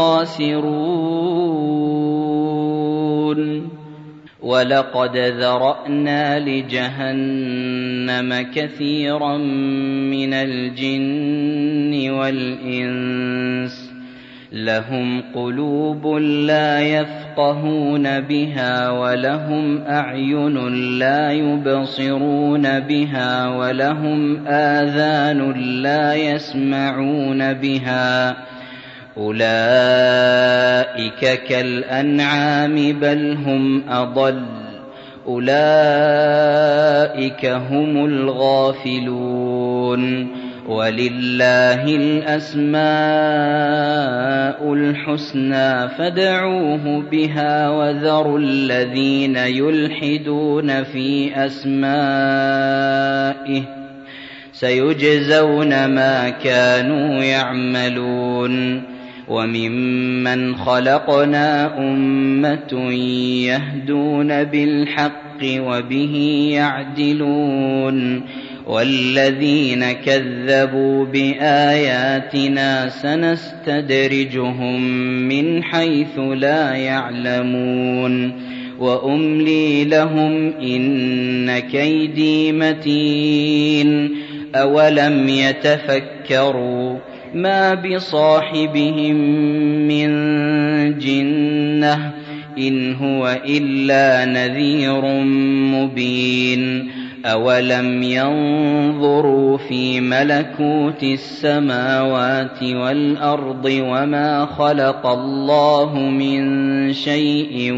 الخاسرون ولقد ذرأنا لجهنم كثيرا من الجن والإنس لهم قلوب لا يفقهون بها ولهم أعين لا يبصرون بها ولهم آذان لا يسمعون بها أولئك كالأنعام بل هم أضل أولئك هم الغافلون. ولله الأسماء الحسنى فادعوه بها وذروا الذين يلحدون في أسمائه سيجزون ما كانوا يعملون. وممن خلقنا أمة يهدون بالحق وبه يعدلون والذين كذبوا بآياتنا سنستدرجهم من حيث لا يعلمون وأملي لهم إن كيدي متين. أولم يتفكروا ما بصاحبهم من جنة إن هو إلا نذير مبين. أولم ينظروا في ملكوت السماوات والأرض وما خلق الله من شيء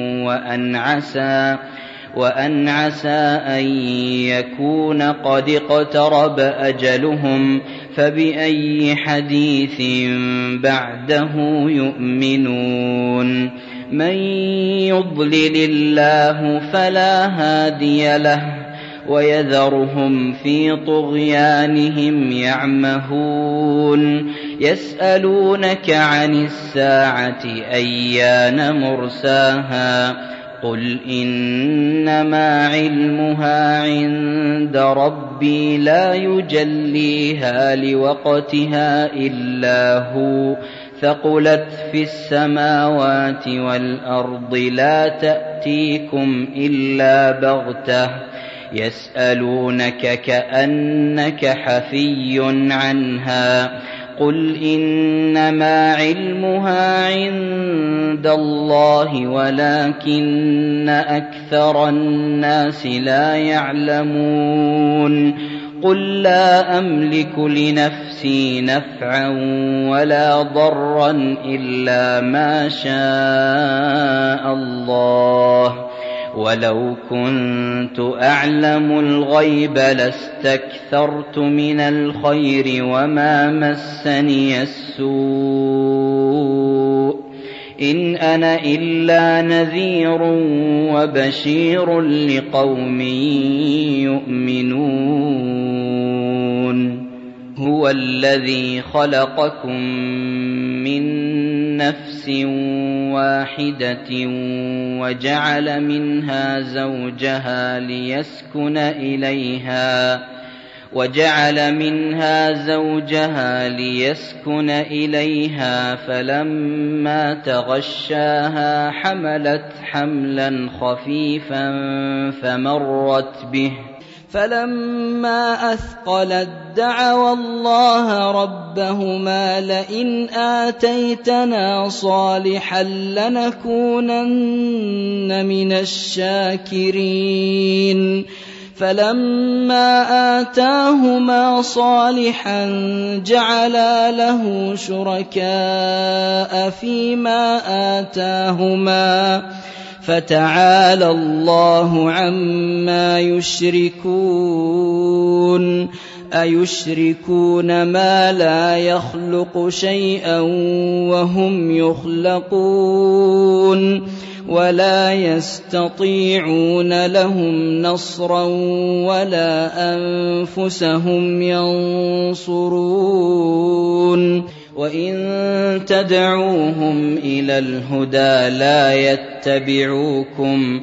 وأن عسى أن يكون قد اقترب أجلهم فبأي حديث بعده يؤمنون. من يضلل الله فلا هادي له ويذرهم في طغيانهم يعمهون. يسألونك عن الساعة أيان مرساها قل إنما علمها عند ربي لا يجليها لوقتها إلا هو ثقلت في السماوات والأرض لا تأتيكم إلا بغتة يسألونك كأنك حفي عنها قل إنما علمها عند الله ولكن أكثر الناس لا يعلمون. قل لا أملك لنفسي نفعا ولا ضرا إلا ما شاء الله ولو كنت أعلم الغيب لاستكثرت من الخير وما مسني السوء إن أنا إلا نذير وبشير لقوم يؤمنون. هو الذي خلقكم من نفس واحدة وجعل منها زوجها ليسكن إليها فلما تغشاها حملت حملا خفيفا فمرت به فلما أثقلت دعوا الله ربهما لئن آتيتنا صالحا لنكونن من الشاكرين فلما آتاهما صالحا جعلا له شركاء فيما آتاهما فتعالى الله عما يشركون. أيشركون ما لا يخلق شيئا وهم يخلقون ولا يستطيعون لهم نصرا ولا أنفسهم ينصرون. وإن تدعوهم إلى الهدى لا يتبعوكم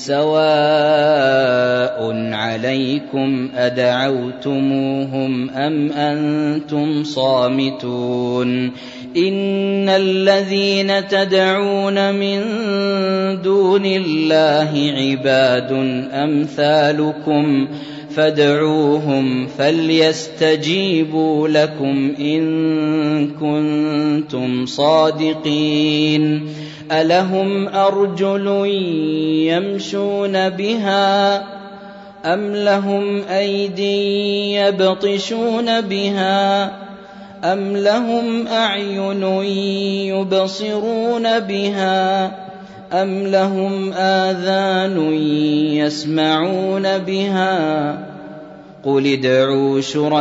سواء عليكم أدعوتموهم أم أنتم صامتون. إن الذين تدعون من دون الله عباد أمثالكم فادعوهم فليستجيبوا لكم إن كنتم صادقين. ألهم أرجل يمشون بها أم لهم أيدي يبطشون بها أم لهم أعين يبصرون بها أم لهم آذان يسمعون بها قل ادعوا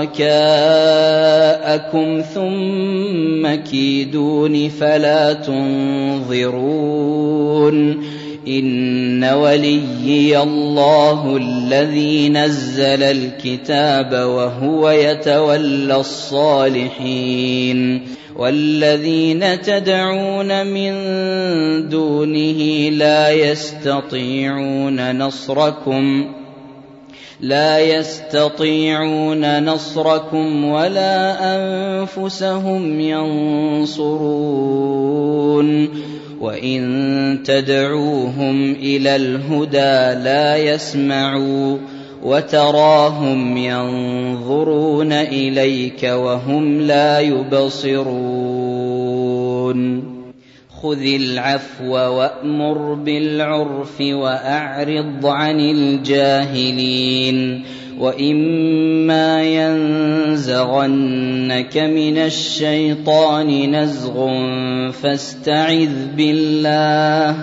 شركاءكم ثم كيدون فلا تنظرون إن وليي الله الذي نزل الكتاب وهو يتولى الصالحين والذين تدعون من دونه لا يستطيعون نصركم ولا أنفسهم ينصرون وإن تدعوهم إلى الهدى لا يسمعوا وتراهم ينظرون إليك وهم لا يبصرون خذ العفو وأمر بالعرف وأعرض عن الجاهلين وإما ينزغنك من الشيطان نزغ فاستعذ بالله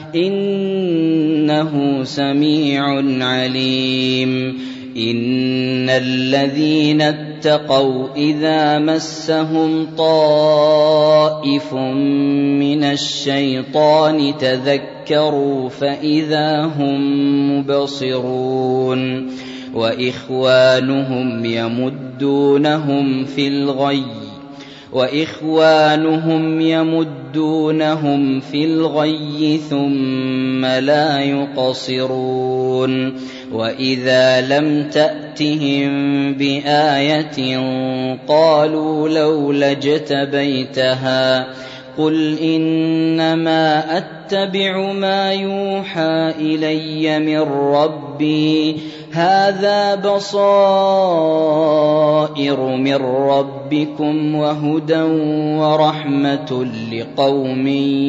إنه سميع عليم إن الذين اتقوا إذا مسهم طائف من الشيطان تذكروا فإذا هم مبصرون وإخوانهم يمدونهم في الغي ثم لا يقصرون وإذا لم تأتهم بآية قالوا لولا اجتبيتها قل إنما أتبع ما يوحى إلي من ربي هذا بصائر من ربكم وهدى ورحمة لقوم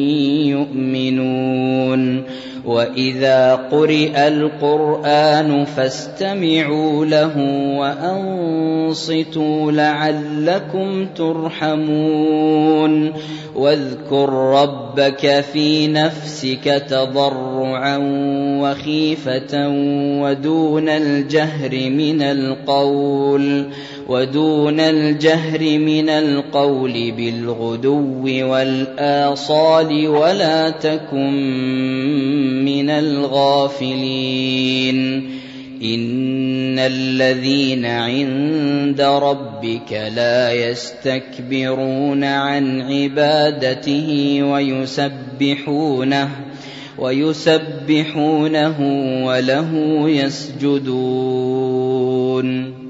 يؤمنون وإذا قرئ القرآن فاستمعوا له وأنصتوا لعلكم ترحمون واذكر ربك في نفسك تضرعا وخيفة ودون الجهر من القول بالغدو والآصال ولا تكن من الغافلين إن الذين عند ربك لا يستكبرون عن عبادته ويسبحونه وله يسجدون